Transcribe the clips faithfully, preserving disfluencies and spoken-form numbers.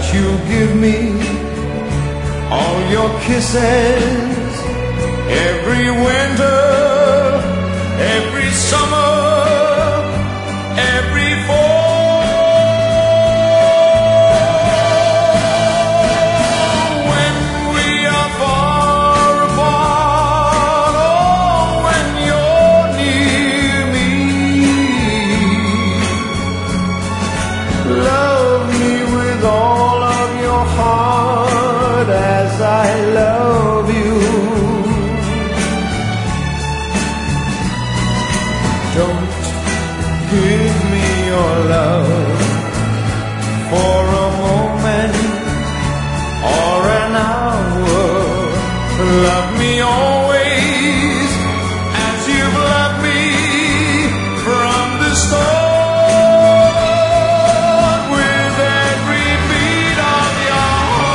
you give me all your kisses every winter, every summer, every fall. When we are far apart, oh, when you're near me, love me with all of your heart as I love you. Don't give me your love for a moment or an hour. Love me always as you've loved me from the start, with every beat of your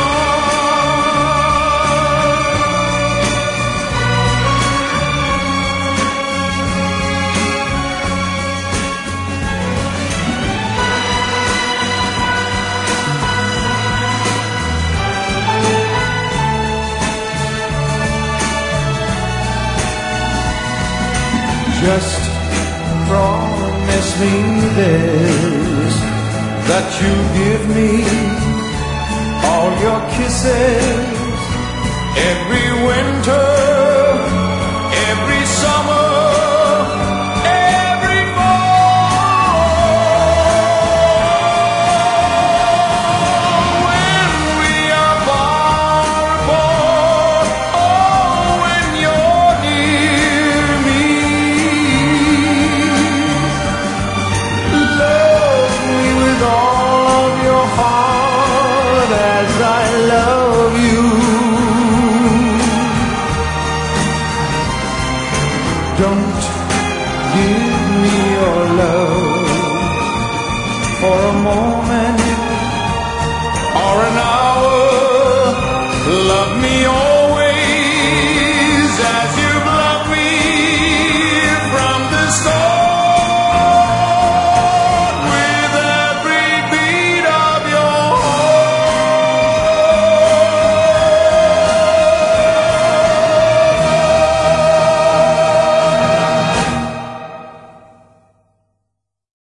Just promise me this, that you give me all your kisses every winter, every summer, every fall. When we are far apart, oh, when you're near me, love me with all of your heart as I love you. Don't give me your love for a moment or an hour. Love me always as you've loved me